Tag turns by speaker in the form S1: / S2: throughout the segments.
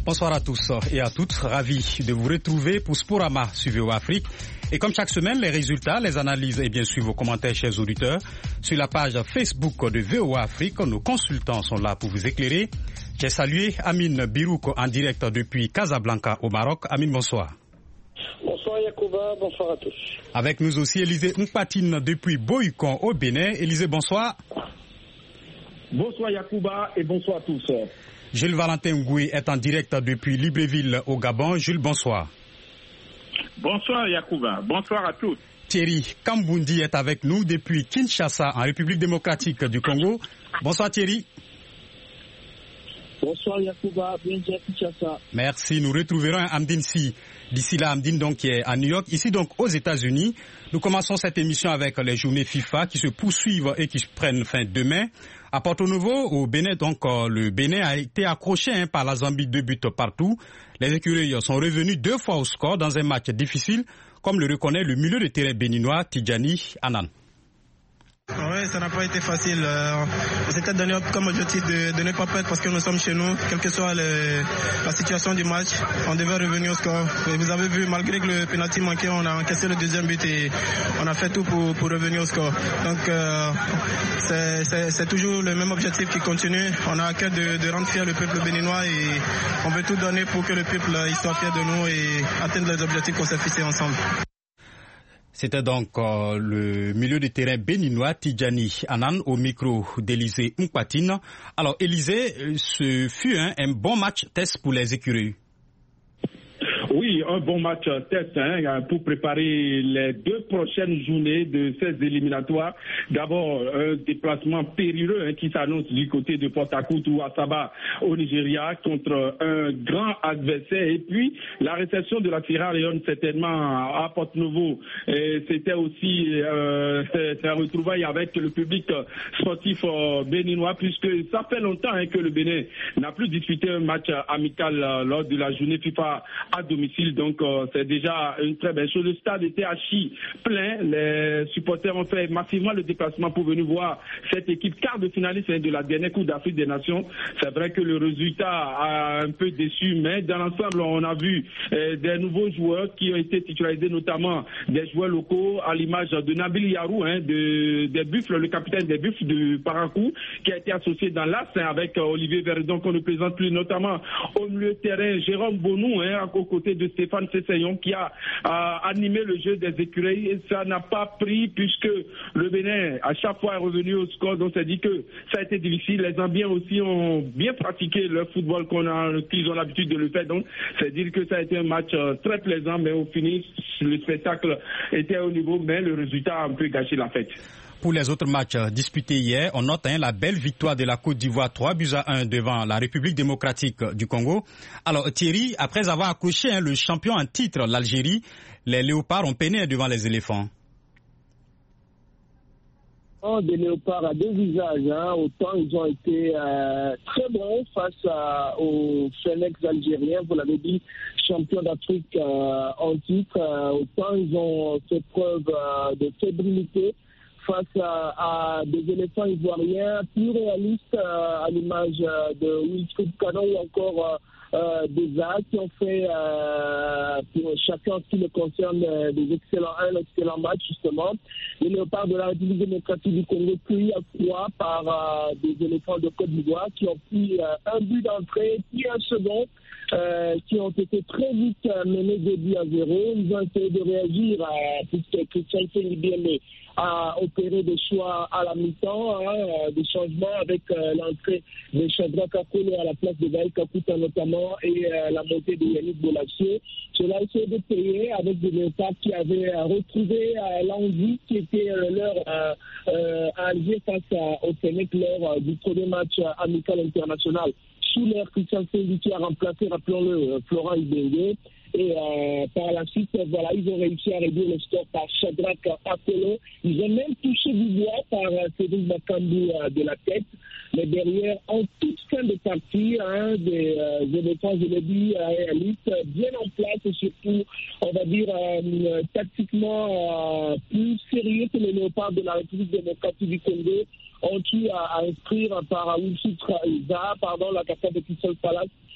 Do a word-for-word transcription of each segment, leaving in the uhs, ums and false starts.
S1: Bonsoir à tous et à toutes, ravi de vous retrouver pour Sporama sur V O A Afrique. Et comme chaque semaine, les résultats, les analyses et bien sûr vos commentaires, chers auditeurs, sur la page Facebook de V O A Afrique. Nos consultants sont là pour vous éclairer. J'ai salué Amine Birouk en direct depuis Casablanca au Maroc. Amine, bonsoir.
S2: Bonsoir Yacouba, bonsoir à tous.
S1: Avec nous aussi Élisée Mpatine depuis Boycon au Bénin. Élisée, bonsoir.
S3: Bonsoir Yacouba et bonsoir à tous.
S1: Jules Valentin Ngoué est en direct depuis Libreville au Gabon. Jules, bonsoir.
S3: Bonsoir Yacouba, bonsoir à tous.
S1: Thierry Kambundi est avec nous depuis Kinshasa en République démocratique du Congo. Bonsoir Thierry.
S2: Bonsoir Yacouba, bienvenue à Kinshasa.
S1: Merci, nous retrouverons Amdine Si. D'ici là, Amdine donc qui est à New York. Ici donc aux États-Unis, nous commençons cette émission avec les journées FIFA qui se poursuivent et qui prennent fin demain. À Porto Novo, au Bénin, donc le Bénin a été accroché hein, par la Zambie, deux buts partout. Les écureuils sont revenus deux fois au score dans un match difficile, comme le reconnaît le milieu de terrain béninois Tidjani Anan.
S4: Oui, ça n'a pas été facile. Euh, on s'était donné comme objectif de, de ne pas perdre parce que nous sommes chez nous, quelle que soit les, la situation du match, on devait revenir au score. Et vous avez vu, malgré que le penalty manquait, on a encaissé le deuxième but et on a fait tout pour, pour revenir au score. Donc euh, c'est, c'est, c'est toujours le même objectif qui continue. On a à cœur de, de rendre fier le peuple béninois et on veut tout donner pour que le peuple il soit fier de nous et atteindre les objectifs qu'on s'est fixés ensemble.
S1: C'était donc euh, le milieu de terrain béninois Tidjani Anan au micro d'Élisée Mpatine. Alors Élisée, ce fut hein, un bon match test pour les écureuils.
S3: Oui, un bon match test hein, pour préparer les deux prochaines journées de ces éliminatoires. D'abord, un déplacement périlleux hein, qui s'annonce du côté de Port Harcourt ou Asaba au Nigeria contre un grand adversaire. Et puis, la réception de la Sierra Leone certainement à Porto Novo. Et c'était aussi euh, un retrouvaille avec le public sportif euh, béninois puisque ça fait longtemps hein, que le Bénin n'a plus disputé un match amical euh, lors de la journée FIFA à domicile. Donc euh, c'est déjà une très belle chose. Le stade était archi plein. Les supporters ont fait massivement le déplacement pour venir voir cette équipe quart de finaliste de la dernière Coupe d'Afrique des Nations. C'est vrai que le résultat a un peu déçu, mais dans l'ensemble, on a vu euh, des nouveaux joueurs qui ont été titularisés, notamment des joueurs locaux, à l'image de Nabil Yarou, hein, de, des Buffles, le capitaine des Buffles de Parakou, qui a été associé dans l'A S avec euh, Olivier Verdon, qu'on ne présente plus, notamment au milieu de terrain, Jérôme Bonou, hein, aux côtés de Stéphane Sessayon qui a, a animé le jeu des écureuils et ça n'a pas pris puisque le Bénin à chaque fois est revenu au score, donc ça dit que ça a été difficile. Les Zambiens aussi ont bien pratiqué le football qu'on a, qu'ils ont l'habitude de le faire, donc c'est dire que ça a été un match très plaisant, mais au finish le spectacle était au niveau, mais le résultat a un peu gâché la fête.
S1: Pour les autres matchs disputés hier, on note hein, la belle victoire de la Côte d'Ivoire, trois buts à un devant la République démocratique du Congo. Alors Thierry, après avoir accroché hein, le champion en titre, l'Algérie, les léopards ont peiné devant les éléphants.
S2: Oh, des léopards à deux visages. Hein. Autant ils ont été euh, très bons face à, aux Phoenix algériens, vous l'avez dit, champions d'Afrique euh, en titre. Euh, autant ils ont fait preuve euh, de fébrilité face à, à des éléphants ivoiriens plus réalistes euh, à l'image euh, de Wilfried Canon ou encore euh, euh, des A qui ont fait euh, pour chacun qui le concerne euh, des excellents un excellent match justement. Les léopards de la République démocratique du Congo cueillis à froid par euh, des éléphants de Côte d'Ivoire qui ont pris euh, un but d'entrée puis un second. Euh, qui ont été très vite euh, menés deux buts à zéro. Ils ont essayé de réagir euh, puisque Christian Sengibiemé a opéré des choix à la mi-temps, hein, des changements avec euh, l'entrée de Shadrack Akolo à la place de Gaël Kakuta notamment et euh, la montée de Yannick Bolassier. Cela a essayé de payer avec des léopards qui avaient euh, retrouvé euh, l'envie qui était euh, leur euh, euh, à Alger face à, au Sénèque lors euh, du premier match euh, amical international. Sous l'air, Christian Sengi qui a remplacé, rappelons-le, Florent Ibengue. Et euh, par la suite, voilà, ils ont réussi à réduire le score par Shadrack Akolo. Ils ont même touché du bois par euh, Cédric Bakambu euh, de la tête. Mais derrière, en toute fin de partie, hein, des euh, éléphants, je l'ai dit, euh, réalistes, bien en place et surtout, on va dire, euh, tactiquement euh, plus sérieux que les léopards de la République démocratique du Congo ont eu à, à inscrire par Wilfried Zaha, pardon, la capitale de Crystal Palace,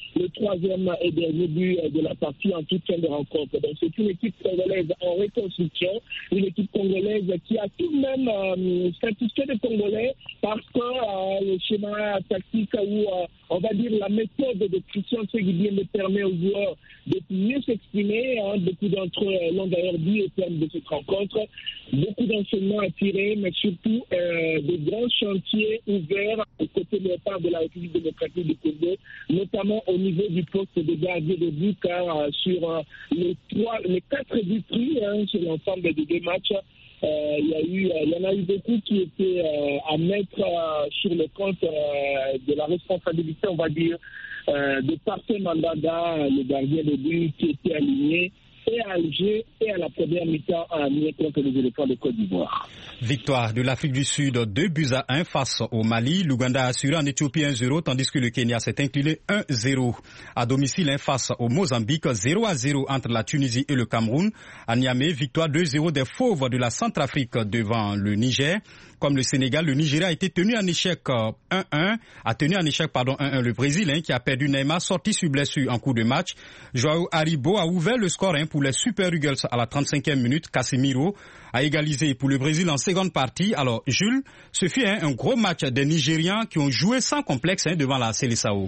S2: le troisième et dernier but de la partie en toute fin de rencontre. Donc c'est une équipe congolaise en reconstruction, une équipe congolaise qui a tout de même euh, satisfait les Congolais parce que euh, le schéma tactique ou euh, on va dire la méthode de Christian Seguidien permet aux joueurs de mieux s'exprimer. Hein. Beaucoup d'entre eux l'ont d'ailleurs dit au terme de cette rencontre. Beaucoup d'enseignements à tirer, mais surtout euh, de grands chantiers ouverts aux côtés de la République démocratique du Congo, notamment au niveau du poste de gardien de but, car euh, sur euh, les trois, les quatre buts pris hein, sur l'ensemble des deux matchs, euh, il y a eu, il y en a eu beaucoup qui étaient euh, à mettre euh, sur le compte euh, de la responsabilité, on va dire, euh, de Parfait Mandanda, le gardien de but qui était aligné et à Alger et à la première mi-temps à Amiens contre les éléphants de Côte d'Ivoire.
S1: Victoire de l'Afrique du Sud, deux buts à un face au Mali. L'Ouganda a assuré en Éthiopie un zéro, tandis que le Kenya s'est incliné un zéro. À domicile, un face au Mozambique, zéro à zéro entre la Tunisie et le Cameroun. À Niamey, victoire deux zéro des Fauves de la Centrafrique devant le Niger. Comme le Sénégal, le Nigeria a été tenu en échec un un, a tenu en échec pardon un un le Brésil hein, qui a perdu Neymar sorti sur blessure en cours de match. Joao Haribo a ouvert le score hein, pour les Super Eagles à la trente-cinquième minute. Casemiro a égalisé pour le Brésil en seconde partie. Alors Jules, ce fut hein, un gros match des Nigérians qui ont joué sans complexe hein, devant la Seleção.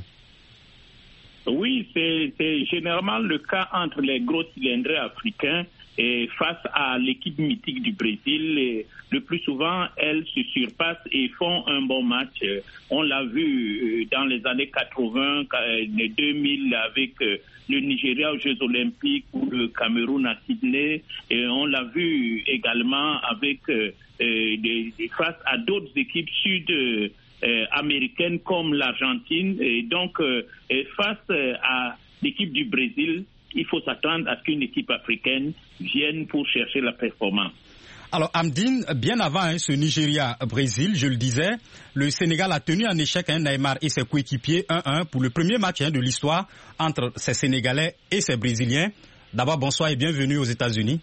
S5: Oui, c'est, c'est généralement le cas entre les gros cylindrés africains et face à l'équipe mythique du Brésil. Et le plus souvent, elles se surpassent et font un bon match. On l'a vu dans les années quatre-vingts, les deux mille avec le Nigeria aux Jeux Olympiques ou le Cameroun à Sydney. Et on l'a vu également avec euh, des, face à d'autres équipes sud euh, américaines comme l'Argentine. Et donc, euh, et face à l'équipe du Brésil, il faut s'attendre à ce qu'une équipe africaine vienne pour chercher la performance.
S1: Alors Amdine, bien avant hein, ce Nigeria-Brésil, je le disais, le Sénégal a tenu en échec hein, Neymar et ses coéquipiers un un pour le premier match hein, de l'histoire entre ces Sénégalais et ces Brésiliens. D'abord, bonsoir et bienvenue aux États-Unis.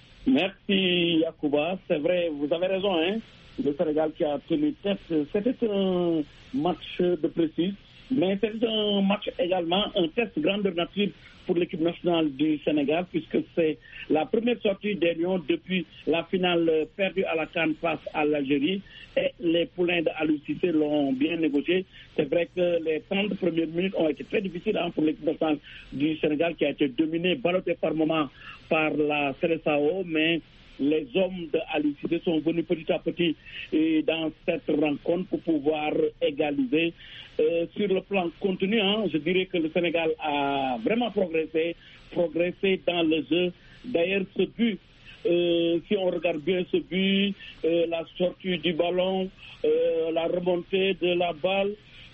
S6: Merci Yacouba, c'est vrai, vous avez raison. Hein. Le Sénégal qui a tenu tête, c'était un match de précis, mais c'était un match également, un test grandeur nature pour l'équipe nationale du Sénégal, puisque c'est la première sortie des Lions depuis la finale perdue à la CAN face à l'Algérie. Et les poulains d'Aliou Cissé l'ont bien négocié. C'est vrai que les trente premières minutes ont été très difficiles hein, pour l'équipe nationale du Sénégal qui a été dominée, ballottée par moments par la Seleção, mais les hommes d'Aliou Cissé sont venus petit à petit et dans cette rencontre pour pouvoir égaliser. Euh, sur le plan contenu, hein, je dirais que le Sénégal a vraiment progressé, progressé dans le jeu. D'ailleurs, ce but, euh, si on regarde bien ce but, euh, la sortie du ballon, euh, la remontée de la balle,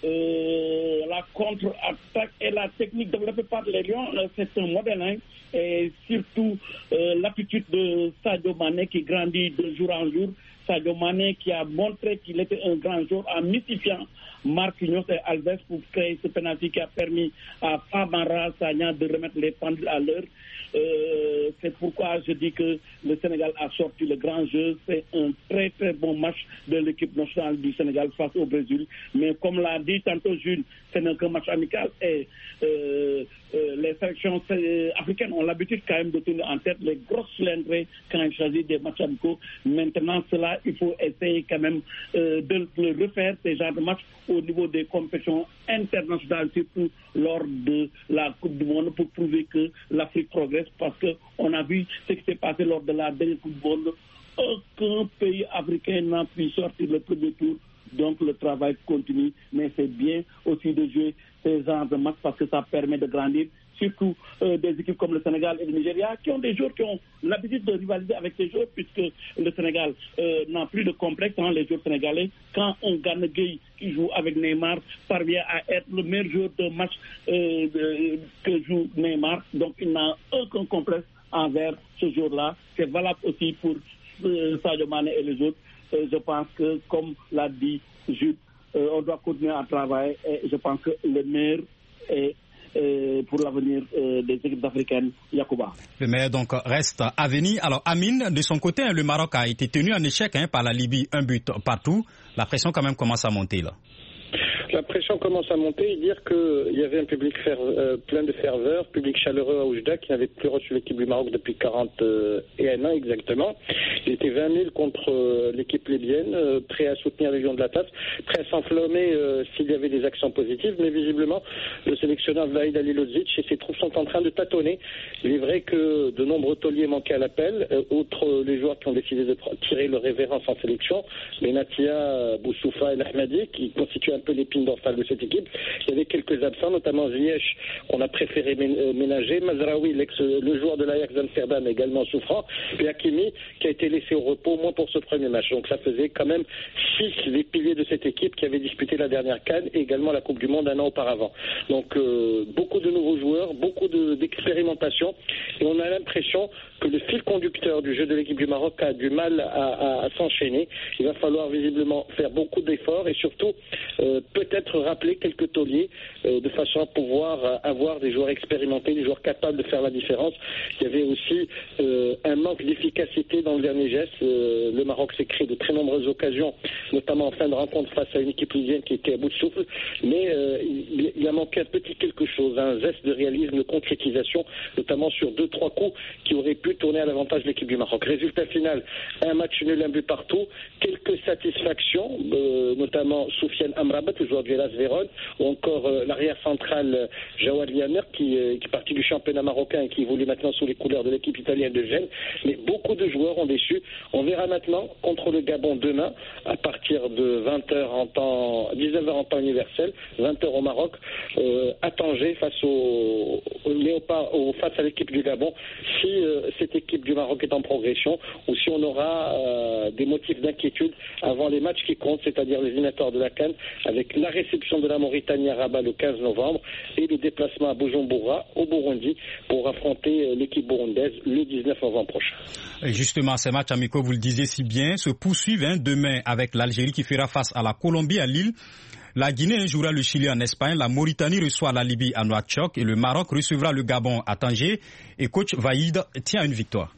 S6: euh, la contre-attaque et la technique développée par les Lions, c'est un modèle. Hein, et surtout euh, l'attitude de Sadio Mané qui grandit de jour en jour. Sadio Mané qui a montré qu'il était un grand joueur en mystifiant Marquinhos et Alves pour créer ce penalty qui a permis à Famara Sagna de remettre les pendules à l'heure. Euh, c'est pourquoi je dis que le Sénégal a sorti le grand jeu. C'est un très très bon match de l'équipe nationale du Sénégal face au Brésil. Mais comme l'a dit tantôt Jules, ce n'est qu'un match amical et euh, euh, les sélections euh, africaines ont l'habitude quand même de tenir en tête les grosses cylindrées quand il s'agit des matchs amicaux. Maintenant, cela, il faut essayer quand même euh, de le refaire, ces genres de matchs, au niveau des compétitions internationales, surtout lors de la Coupe du Monde, pour prouver que l'Afrique progresse, parce qu'on a vu ce qui s'est passé lors de la dernière Coupe du Monde. Aucun pays africain n'a pu sortir le premier tour, donc le travail continue, mais c'est bien aussi de jouer ces genres de matchs parce que ça permet de grandir, surtout euh, des équipes comme le Sénégal et le Nigeria, qui ont des joueurs qui ont l'habitude de rivaliser avec ces joueurs, puisque le Sénégal euh, n'a plus de complexe, hein, les joueurs sénégalais. Quand un Gana Gueye qui joue avec Neymar parvient à être le meilleur joueur de match euh, de, que joue Neymar, donc il n'a aucun complexe envers ce joueur-là. C'est valable aussi pour euh, Sadio Mané et les autres. Euh, je pense que, comme l'a dit Jules, euh, on doit continuer à travailler et je pense que le meilleur est euh, pour l'avenir euh, des équipes africaines, Yacouba.
S1: Le meilleur donc reste à venir. Alors Amine, de son côté, le Maroc a été tenu en échec hein, par la Libye, un but partout. La pression quand même commence à monter là.
S7: la pression commence à monter et dire qu'il y avait un public fer, euh, plein de ferveur, public chaleureux à Oujda qui n'avait plus reçu l'équipe du Maroc depuis quarante et un ans exactement. Il était vingt mille contre euh, l'équipe libyenne, euh, prêt à soutenir les Lions de l'Atlas, prêt à s'enflammer euh, s'il y avait des actions positives, mais visiblement le sélectionneur Vahid Halilovic et ses troupes sont en train de tâtonner. Il est vrai que de nombreux tauliers manquaient à l'appel, euh, outre les joueurs qui ont décidé de tirer leur révérence en sélection, Benatia, Boussoufa et Lahmadi, qui constituent un peu l'épine dorsale de cette équipe. Il y avait quelques absents, notamment Ziyech, qu'on a préféré ménager, Mazraoui, le joueur de l'Ajax d'Amsterdam, également souffrant, et Hakimi, qui a été laissé au repos, au moins pour ce premier match. Donc ça faisait quand même six des piliers de cette équipe qui avait disputé la dernière CAN et également la Coupe du Monde un an auparavant. Donc euh, beaucoup de nouveaux joueurs, beaucoup de, d'expérimentation, et on a l'impression que le fil conducteur du jeu de l'équipe du Maroc a du mal à, à, à s'enchaîner. Il va falloir visiblement faire beaucoup d'efforts et surtout euh, peut-être rappeler quelques tauliers euh, de façon à pouvoir euh, avoir des joueurs expérimentés, des joueurs capables de faire la différence. Il y avait aussi euh, un manque d'efficacité dans le dernier geste. Euh, le Maroc s'est créé de très nombreuses occasions, notamment en fin de rencontre face à une équipe libyenne qui était à bout de souffle, mais euh, il, il a manqué un petit quelque chose, un zeste de réalisme, de concrétisation, notamment sur deux, trois coups qui auraient pu tourner à l'avantage de l'équipe du Maroc. Résultat final, un match nul, un but partout, quelques satisfactions, euh, notamment Soufiane Amrabat, le joueur du Hellas Vérone, ou encore euh, l'arrière central euh, Jawad Liamer, qui, euh, qui est parti du championnat marocain et qui évolue maintenant sous les couleurs de l'équipe italienne de Gênes. Mais beaucoup de joueurs ont déçu. On verra maintenant contre le Gabon demain, à partir de vingt heures en temps, dix-neuf heures en temps universel, vingt heures au Maroc, euh, à Tanger face au, au Léopard, au, face à l'équipe du Gabon, si euh, cette équipe du Maroc est en progression ou si on aura euh, des motifs d'inquiétude avant les matchs qui comptent, c'est-à-dire les éliminatoires de la CAN, avec la réception de la Mauritanie à Rabat le quinze novembre et le déplacement à Bujumbura au Burundi pour affronter l'équipe burundaise le dix-neuf novembre prochain.
S1: Et justement, ces matchs amicaux, vous le disiez si bien, se poursuivent hein, demain avec l'Algérie qui fera face à la Colombie à Lille. La Guinée jouera le Chili en Espagne, la Mauritanie reçoit la Libye à Nouakchott et le Maroc recevra le Gabon à Tanger. Et coach Vahid tient à une victoire.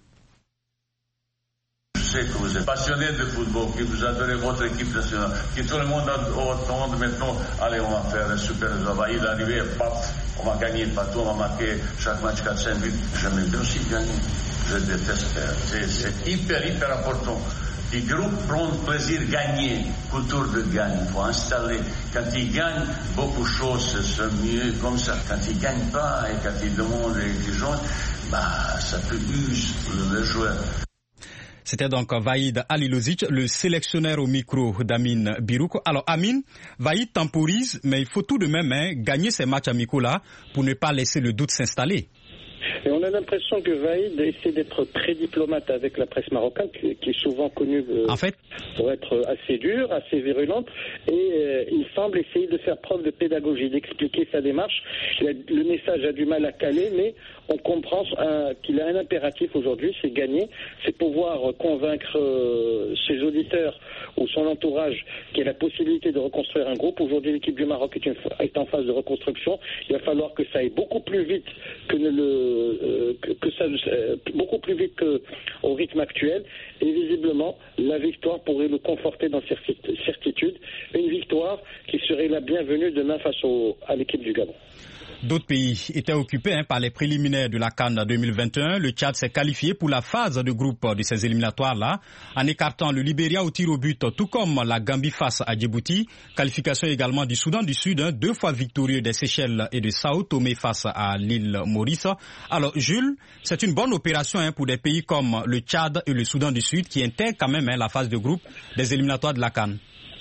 S8: Je sais que vous êtes passionné de football, que vous adorez votre équipe nationale, que tout le monde attend maintenant, allez, on va faire un super travail, il est arrivé, paf, on va gagner partout, on va marquer chaque match quatre cinq buts. J'aime bien aussi gagner, je déteste faire. C'est, c'est hyper, hyper important. Les groupes prennent plaisir à gagner, culture de gagne, il faut installer. Quand ils gagnent, beaucoup de choses sont mieux comme ça. Quand ils ne gagnent pas et quand ils demandent et qu'ils jouent, bah, ça peut user le joueur.
S1: C'était donc Vahid Halilovic, le sélectionneur au micro d'Amin Birouk. Alors Amin, Vahid temporise, mais il faut tout de même hein, gagner ces matchs amicaux-là pour ne pas laisser le doute s'installer.
S7: Et on a l'impression que Vahid essaie d'être très diplomate avec la presse marocaine, qui, qui est souvent connue euh, en fait, pour être assez dure, assez virulente, et euh, il semble essayer de faire preuve de pédagogie, d'expliquer sa démarche. A, le message a du mal à caler, mais on comprend euh, qu'il a un impératif aujourd'hui, c'est gagner, c'est pouvoir convaincre euh, ses auditeurs ou son entourage qu'il y a la possibilité de reconstruire un groupe. Aujourd'hui, l'équipe du Maroc est, une, est en phase de reconstruction. Il va falloir que ça aille beaucoup plus vite que ne le Euh, que, que ça, euh, beaucoup plus vite qu'au rythme actuel, et visiblement la victoire pourrait le conforter dans certitude, une victoire qui serait la bienvenue demain face au, à l'équipe du Gabon.
S1: D'autres pays étaient occupés hein, par les préliminaires de la CAN deux mille vingt et un. Le Tchad s'est qualifié pour la phase de groupe de ces éliminatoires-là, en écartant le Libéria au tir au but, tout comme la Gambie face à Djibouti. Qualification également du Soudan du Sud, hein, deux fois victorieux des Seychelles et de Sao Tomé face à l'île Maurice. Alors Jules, c'est une bonne opération hein, pour des pays comme le Tchad et le Soudan du Sud qui intègrent quand même hein, la phase de groupe des éliminatoires de la CAN.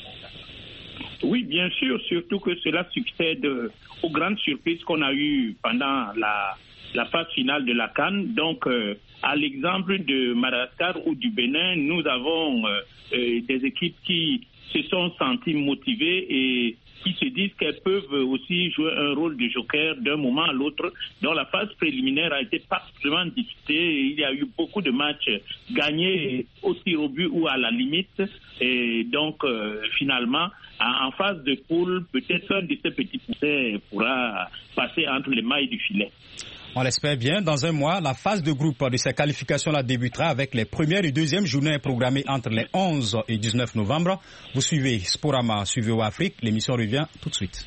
S5: Oui, bien sûr, surtout que cela succède aux grandes surprises qu'on a eues pendant la, la phase finale de la CAN. Donc, euh, à l'exemple de Madagascar ou du Bénin, nous avons euh, euh, des équipes qui se sont senties motivées et qui se disent qu'elles peuvent aussi jouer un rôle de joker d'un moment à l'autre. Donc la phase préliminaire a été particulièrement disputée. Il y a eu beaucoup de matchs gagnés au tir au but ou à la limite. Et donc euh, finalement, en phase de poule, peut-être un de ces petits poussets pourra passer entre les mailles du filet.
S1: On l'espère bien. Dans un mois, la phase de groupe de ces qualifications-là débutera avec les premières et deuxièmes journées programmées entre les onze et dix-neuf novembre. Vous suivez Sporama sur V O A Afrique. L'émission revient tout de suite.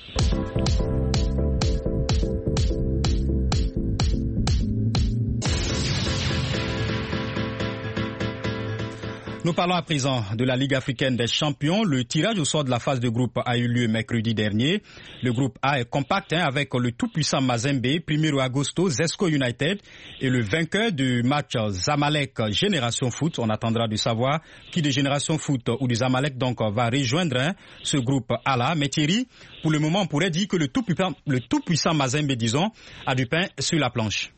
S1: Nous parlons à présent de la Ligue africaine des champions. Le tirage au sort de la phase de groupe a eu lieu mercredi dernier. Le groupe A est compact hein, avec le tout-puissant Mazembe, Primeiro Agosto, Zesco United et le vainqueur du match Zamalek Génération Foot. On attendra de savoir qui de Génération Foot ou de Zamalek donc va rejoindre hein, ce groupe A-là. Mais Thierry, pour le moment, on pourrait dire que le tout-puissant, le tout-puissant Mazembe, disons, a du pain sur la planche.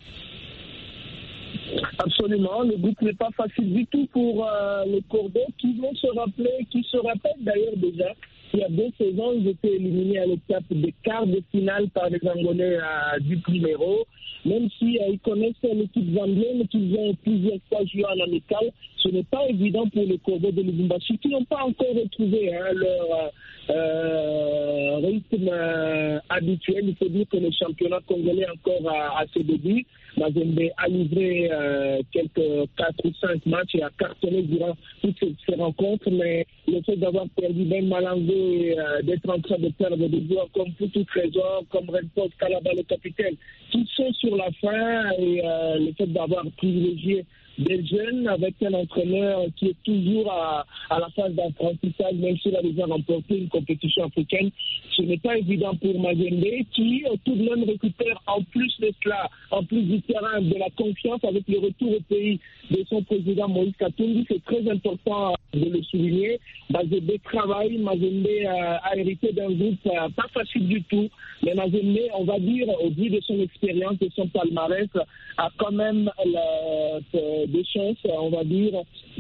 S2: Absolument, le groupe n'est pas facile du tout pour euh, les Corbeaux qui vont se rappeler, qui se rappellent d'ailleurs déjà. Il y a deux saisons, ils étaient éliminés à l'étape des quarts de finale par les Angolais euh, du Primeiro. Même si euh, ils connaissent l'équipe zambienne, qu'ils ont plusieurs fois joué en amical, ce n'est pas évident pour les Corbeaux de Lubumbashi qui n'ont pas encore retrouvé hein, leur euh, rythme euh, habituel. Il faut dire que le championnat congolais encore à, à ses débuts. Mazembe a livré euh, quelques quatre ou cinq matchs et a cartonné durant toutes ces, ces rencontres, mais le fait d'avoir perdu Ben Malango et euh, d'être en train de perdre des joueurs comme Poutou Trésor, comme Redford Kalaba le capitaine, qui sont sur la fin et euh, le fait d'avoir privilégié des jeunes avec un entraîneur qui est toujours à, à la phase d'apprentissage, même s'il a déjà remporté une compétition africaine. Ce n'est pas évident pour Mazembe qui tout de même récupère en plus de cela, en plus du terrain, de la confiance avec le retour au pays de son président Moïse Katumbi. C'est très important de le souligner. Mazembe travaille, Mazembe euh, a hérité d'un groupe euh, pas facile du tout, mais Mazembe, on va dire, au vu de son expérience, de son palmarès, a quand même la, euh, des chances, on va dire,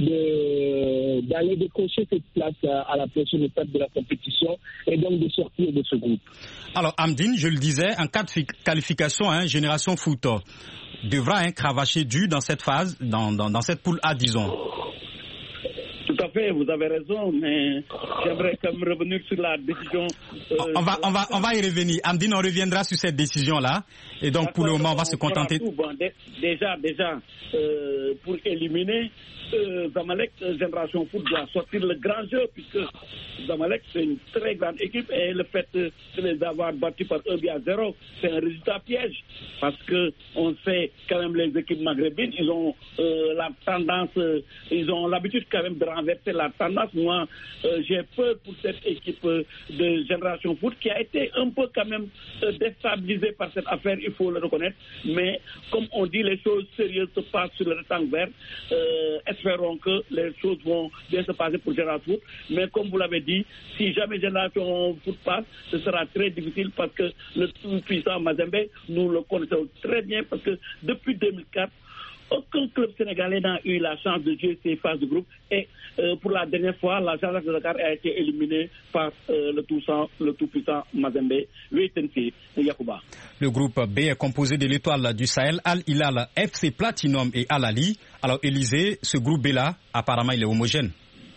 S2: de, d'aller décrocher cette place à la prochaine étape de la compétition et donc de sortir de ce groupe.
S1: Alors, Amdine, je le disais, en cas de qualification, hein, Génération Foot devra hein, cravacher dur dans cette phase, dans, dans, dans cette poule A, disons.
S6: Tout à fait, vous avez raison, mais j'aimerais quand même revenir sur la décision. Euh,
S1: on, va, on, va, on va y revenir. Amdine, on reviendra sur cette décision-là. Et donc, pour le moment, on va se contenter.
S6: Bon, déjà, déjà, euh, pour éliminer euh, Zamalek, Génération Foot doit sortir le grand jeu, puisque Zamalek, c'est une très grande équipe, et le fait de les avoir battus par un but à zéro, c'est un résultat piège, parce que on sait quand même les équipes maghrébines, ils ont euh, la tendance, euh, ils ont l'habitude quand même de renverser la tendance. Moi, euh, j'ai peur pour cette équipe euh, de Génération Foot qui a été un peu quand même euh, déstabilisée par cette affaire, il faut le reconnaître, mais comme on dit, les choses sérieuses se passent sur le rectangle vert. Euh, espérons que les choses vont bien se passer pour Génération Foot, mais comme vous l'avez dit, si jamais Génération Foot passe, ce sera très difficile parce que le tout-puissant Mazembe, nous le connaissons très bien parce que depuis deux mille quatre, aucun club sénégalais n'a eu la chance de jouer ces phases de groupe et euh, pour la dernière fois, la Jaraaf de Dakar a été éliminée par euh, le tout-puissant le tout-puissant Mazembe. Yacouba.
S1: Le groupe B est composé de l'Étoile du Sahel, Al Hilal, F C Platinum et Al Ahly. Alors Élysée, ce groupe B-là, apparemment, il est homogène.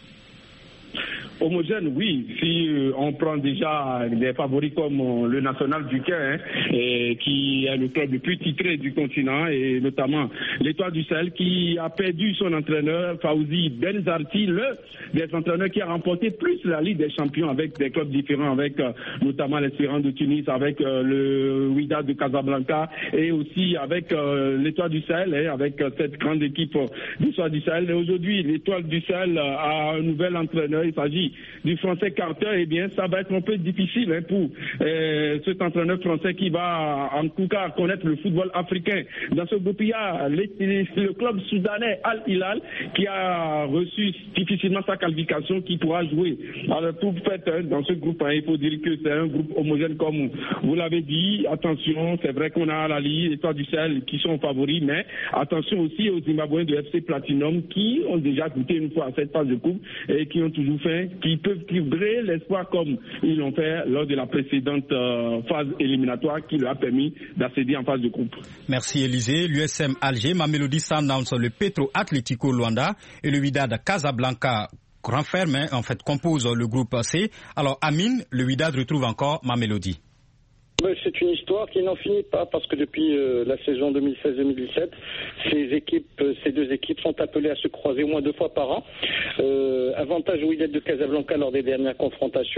S3: Homogène, oui. Si euh, on prend déjà des favoris comme euh, le National du Caire, hein, et qui est le club le plus titré du continent, et notamment l'Étoile du Sahel, qui a perdu son entraîneur, Fawzi Benzarti, le des entraîneurs qui a remporté plus la Ligue des Champions avec des clubs différents, avec euh, notamment l'Espérance de Tunis, avec euh, le Wydad de Casablanca, et aussi avec euh, l'Étoile du Sahel, hein, avec euh, cette grande équipe euh, l'Étoile du Sahel. Et aujourd'hui, l'Étoile du Sahel euh, a un nouvel entraîneur, il s'agit du français Carter. Eh bien, ça va être un peu difficile hein, pour euh, cet entraîneur français qui va en tout cas connaître le football africain. Dans ce groupe, il y a le, le club soudanais Al Hilal qui a reçu difficilement sa qualification, qui pourra jouer. Alors, tout fait hein, dans ce groupe, hein, il faut dire que c'est un groupe homogène comme vous l'avez dit. Attention, c'est vrai qu'on a Al Ahly, l'Étoile du Sahel qui sont favoris, mais attention aussi aux Zimbabwéens de F C Platinum qui ont déjà goûté une fois à cette phase de coupe et qui ont toujours fait, qui peuvent vibrer l'espoir comme ils l'ont fait lors de la précédente euh, phase éliminatoire qui leur a permis d'accéder en phase de groupe.
S1: Merci Élysée. L'U S M Alger, Mamelodi Sundowns, le Petro Atlético Luanda et le Wydad Casablanca renferment, en fait, composent le groupe C. Alors Amine, le Wydad retrouve encore Mamelodi.
S7: C'est c'est une histoire qui n'en finit pas parce que depuis euh, la saison deux mille seize deux mille dix-sept, ces équipes, ces deux équipes sont appelées à se croiser au moins deux fois par an. Euh, avantage Wydad de Casablanca lors des dernières confrontations.